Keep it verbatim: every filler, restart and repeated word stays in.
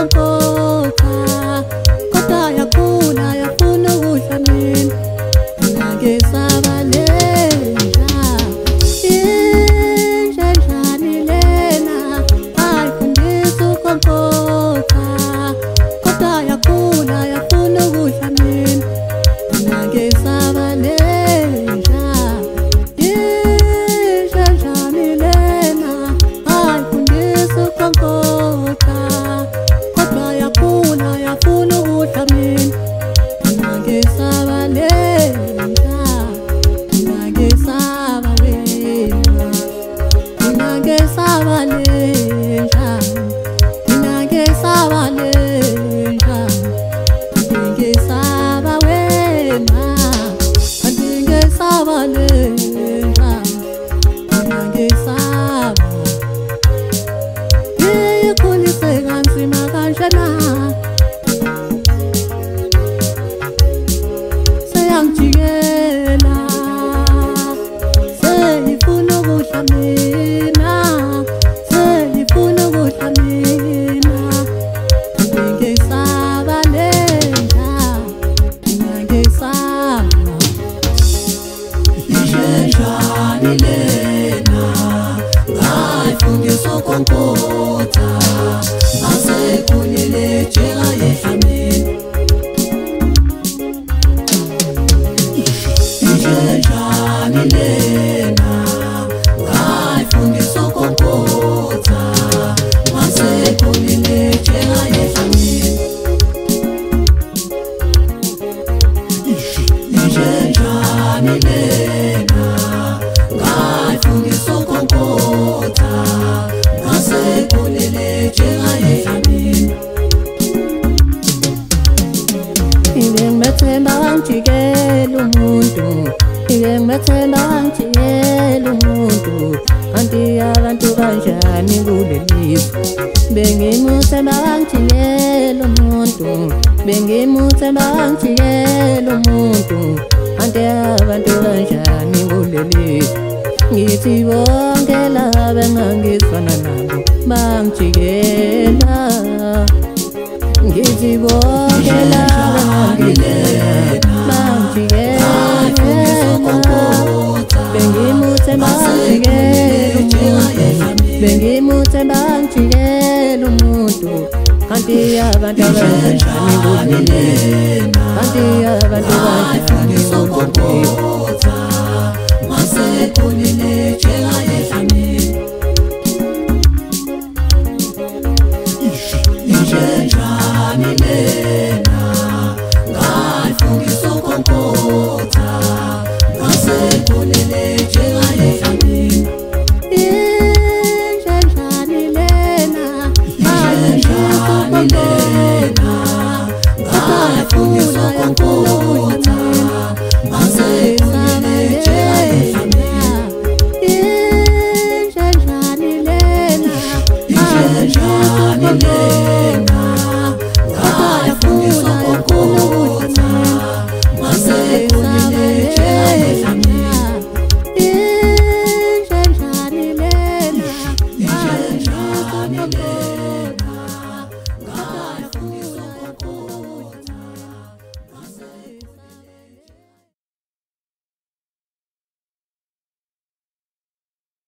sokonkotha kodwa yakhula yafuna ukudla mina ngingakesabalenja injenjani lena ayifundisa ukonkotha kodwa yakhula yafuna ukudla mina ngingakesabalenja injenjani lena ayifundisa ukonkotha kodwa yakhula yafuna ukudla mina ngingakesabalenja ngingakesabalenja ngingakesabalenja ngingakesabalenja ngingesaba wena ngingesabalenja ngingesaba ikhulise kanzima kanjena seyangijikela seyifuna ukudla mina seyifuna ukudla mina ngingesabalenja ngingesaba injenjani lena ngayifundisa ukonkotha asekhulile njengayehla mina injenjani lena ngayifundisa ukonkotha asekhulile njengayehla mina injenjani lena ngayifundisa ukonkotha asekhulile njengayehla mina ngimethemba ngijikela umuntu ngimethemba ngijikela umuntu kanti abantu kanjani kulelizwe bengimuthemba ngijikela umuntu bengimuthemba ngijikela umuntu kanti abantu kanjani kulelizwe ngithi bonke laba engangizwana nabo bangijikela ngithi bonke laba bangijikela bengimuthemba ngijikela bengimuthemba ngijikela umuntu kanti abantu abanjani kulelizwe kanti abantu banjani kulelizwe masekhulile njengayehla mina injenjani lena ngayifundisa ukonkotha masekhulile njengayehla mina injenjani lena ngayifundisa ukonkotha